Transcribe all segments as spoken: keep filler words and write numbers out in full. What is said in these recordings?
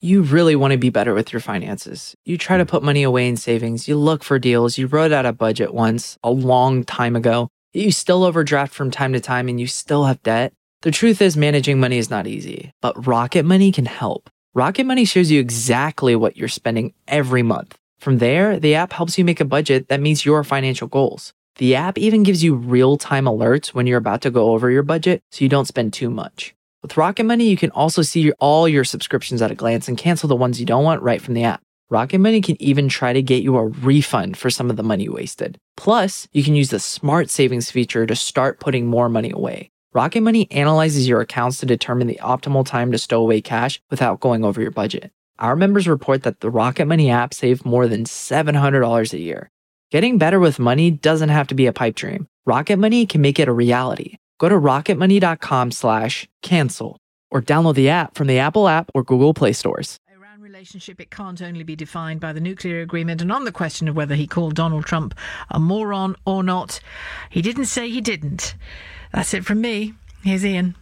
You really want to be better with your finances. You try to put money away in savings, you look for deals, you wrote out a budget once, a long time ago, you still overdraft from time to time and you still have debt. The truth is managing money is not easy, but Rocket Money can help. Rocket Money shows you exactly what you're spending every month. From there, the app helps you make a budget that meets your financial goals. The app even gives you real-time alerts when you're about to go over your budget so you don't spend too much. With Rocket Money, you can also see all your subscriptions at a glance and cancel the ones you don't want right from the app. Rocket Money can even try to get you a refund for some of the money wasted. Plus, you can use the Smart Savings feature to start putting more money away. Rocket Money analyzes your accounts to determine the optimal time to stow away cash without going over your budget. Our members report that the Rocket Money app saved more than seven hundred dollars a year. Getting better with money doesn't have to be a pipe dream. Rocket Money can make it a reality. Go to rocketmoney.com slash cancel or download the app from the Apple app or Google Play stores. Iran relationship, it can't only be defined by the nuclear agreement. And on the question of whether he called Donald Trump a moron or not, he didn't say he didn't. That's it from me. Here's Ian.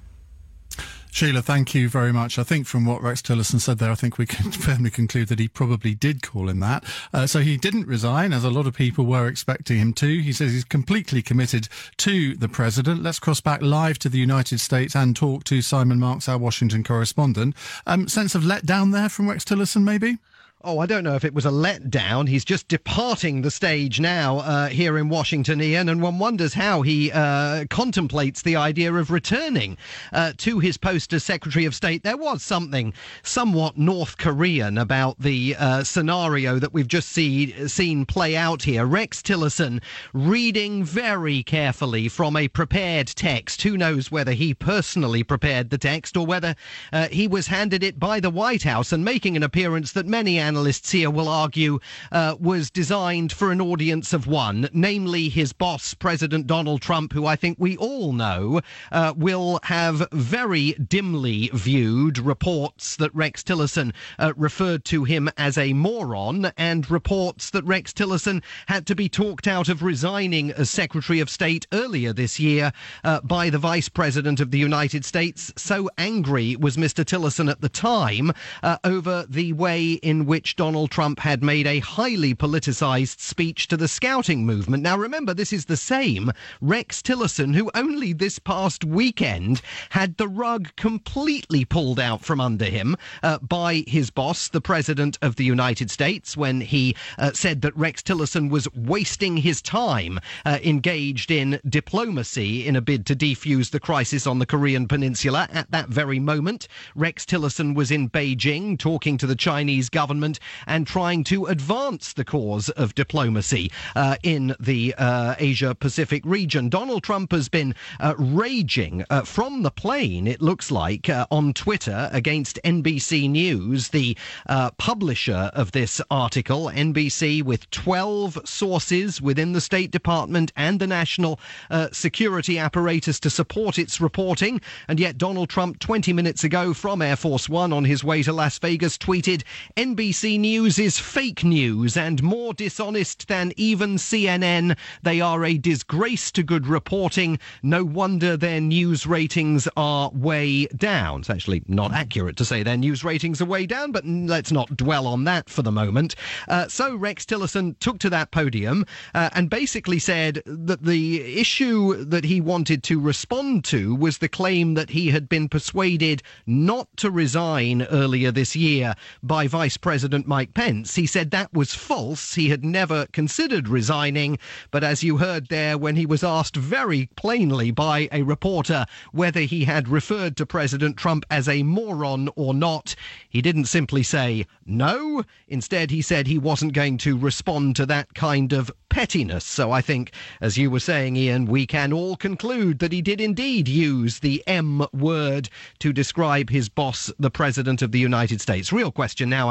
Sheila, thank you very much. I think from what Rex Tillerson said there, I think we can firmly conclude that he probably did call him that. Uh, so he didn't resign, as a lot of people were expecting him to. He says he's completely committed to the president. Let's cross back live to the United States and talk to Simon Marks, our Washington correspondent. Um, sense of letdown there from Rex Tillerson, maybe? Oh, I don't know if it was a letdown. He's just departing the stage now uh, here in Washington, Ian, and one wonders how he uh, contemplates the idea of returning uh, to his post as Secretary of State. There was something somewhat North Korean about the uh, scenario that we've just see, seen play out here. Rex Tillerson reading very carefully from a prepared text. Who knows whether he personally prepared the text or whether uh, he was handed it by the White House, and making an appearance that many analysts here will argue uh, was designed for an audience of one, namely his boss, President Donald Trump, who I think we all know uh, will have very dimly viewed reports that Rex Tillerson uh, referred to him as a moron, and reports that Rex Tillerson had to be talked out of resigning as Secretary of State earlier this year uh, by the Vice President of the United States. So angry was Mister Tillerson at the time uh, over the way in which which Donald Trump had made a highly politicized speech to the scouting movement. Now, remember, this is the same Rex Tillerson who only this past weekend had the rug completely pulled out from under him uh, by his boss, the President of the United States, when he uh, said that Rex Tillerson was wasting his time uh, engaged in diplomacy in a bid to defuse the crisis on the Korean Peninsula. At that very moment, Rex Tillerson was in Beijing talking to the Chinese government and trying to advance the cause of diplomacy uh, in the uh, Asia-Pacific region. Donald Trump has been uh, raging uh, from the plane, it looks like, uh, on Twitter against N B C News, the uh, publisher of this article. N B C, with twelve sources within the State Department and the national uh, security apparatus to support its reporting. And yet Donald Trump, twenty minutes ago from Air Force One on his way to Las Vegas, tweeted, N B C News is fake news and more dishonest than even C N N. They are a disgrace to good reporting. No wonder their news ratings are way down. It's actually not accurate to say their news ratings are way down, but let's not dwell on that for the moment. Uh, so Rex Tillerson took to that podium uh, and basically said that the issue that he wanted to respond to was the claim that he had been persuaded not to resign earlier this year by Vice President Mike Pence. He said that was false. He had never considered resigning. But as you heard there, when he was asked very plainly by a reporter whether he had referred to President Trump as a moron or not, he didn't simply say no. Instead, he said he wasn't going to respond to that kind of pettiness. So I think, as you were saying, Ian, we can all conclude that he did indeed use the M word to describe his boss, the President of the United States. Real question now, I think, is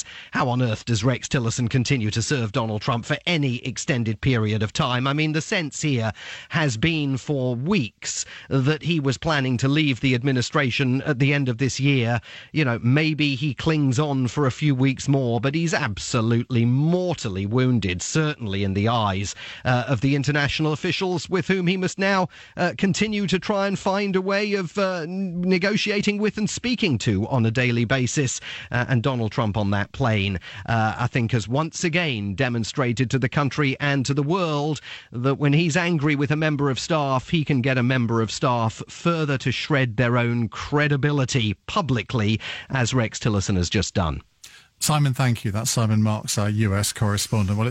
how on earth does Rex Tillerson continue to serve Donald Trump for any extended period of time? I mean, the sense here has been for weeks that he was planning to leave the administration at the end of this year. You know, maybe he clings on for a few weeks more, but he's absolutely mortally wounded, certainly in the eyes uh, of the international officials with whom he must now uh, continue to try and find a way of uh, negotiating with and speaking to on a daily basis. Uh, and Donald Trump on that plane, uh, I think, has once again demonstrated to the country and to the world that when he's angry with a member of staff, he can get a member of staff further to shred their own credibility publicly, as Rex Tillerson has just done. Simon, thank you. That's Simon Marks, our U S correspondent. Well,